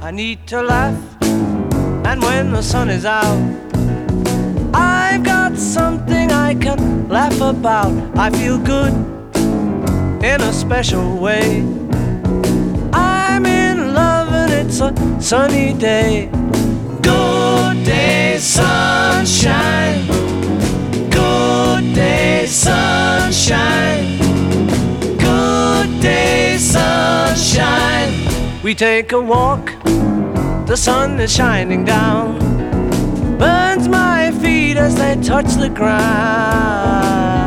I need to laugh, and when the sun is out, I've got something I can laugh about. I feel good in a special way. I'm in love and it's a sunny day. Good day, sunshine. Good day, sunshine. Good day, sunshine. We take a walk, the sun is shining down, burns my feet as they touch the ground.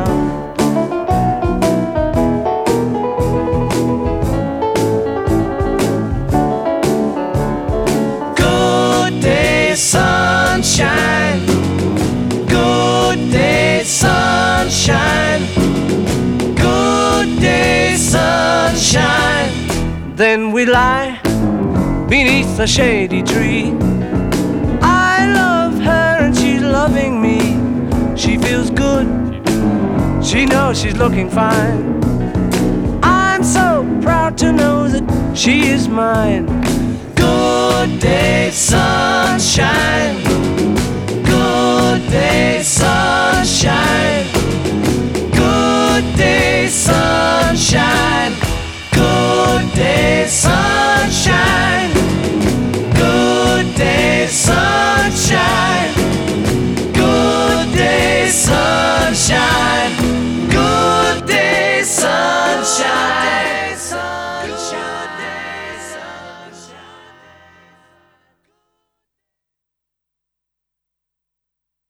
Good day, sunshine. Good day, sunshine. Good day, sunshine. Then we lie beneath a shady tree. I love her and she's loving me. She feels good, she knows she's looking fine. I'm so proud to know that she is mine. Good day, sunshine. Good day, sunshine. Good day, sunshine. Good day, sunshine. Good day, sunshine. Good day, sunshine. Good day, sunshine.